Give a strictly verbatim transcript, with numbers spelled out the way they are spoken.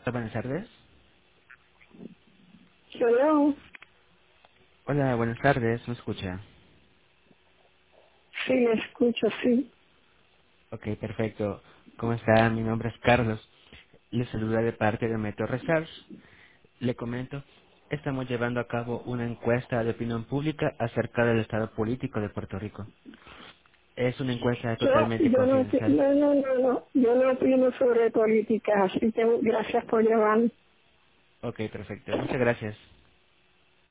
Buenas tardes. Hello. Hola, buenas tardes, ¿me escucha? Sí, le escucho, sí. Ok, perfecto. ¿Cómo está? Mi nombre es Carlos. Le saluda de parte de Metro Research. Le comento, estamos llevando a cabo una encuesta de opinión pública acerca del estado político de Puerto Rico. Es una encuesta Yo, totalmente yo no, opi- confidencial. no, no, no, no, yo no opino sobre política, así que gracias por llamar. Ok, perfecto. Muchas gracias.